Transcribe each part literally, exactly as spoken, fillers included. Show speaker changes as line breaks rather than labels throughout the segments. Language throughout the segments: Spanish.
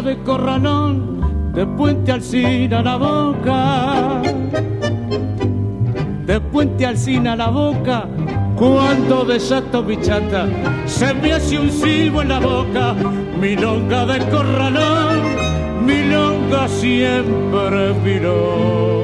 milonga de Corralón, de Puente Alsina a la Boca, de Puente Alsina a la Boca. Cuando desato mi chata, se me hace un silbo en la boca. Milonga de Corralón, milonga siempre milonga.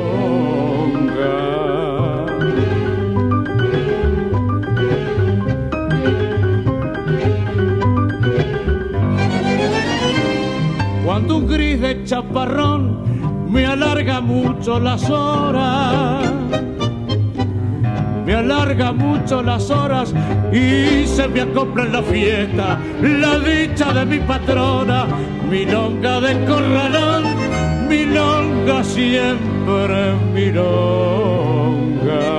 Cuando un gris de chaparrón me alarga mucho las horas, me alarga mucho las horas y se me acopla en la fiesta la dicha de mi patrona. Milonga de Corralón, milonga siempre milonga.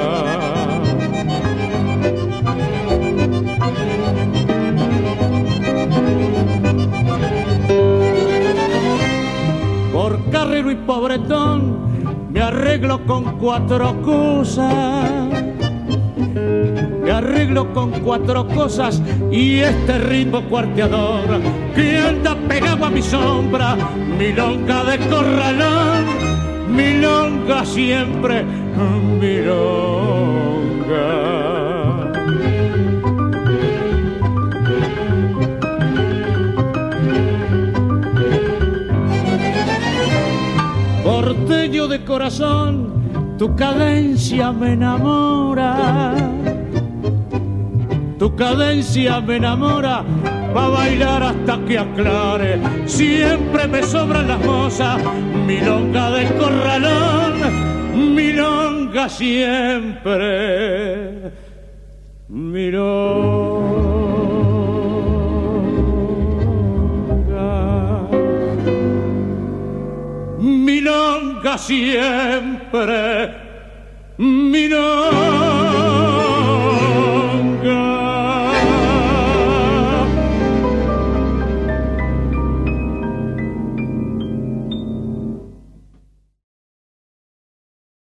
Por carrero y pobretón me arreglo con cuatro cosas, me arreglo con cuatro cosas y este ritmo cuarteador que anda pegado a mi sombra. Milonga de Corralón, milonga siempre milonga. Porteño de corazón, tu cadencia me enamora, tu cadencia me enamora, pa' bailar hasta que aclare, siempre me sobran las mozas. Milonga de Corralón, milonga siempre, milonga. Milonga siempre, milonga.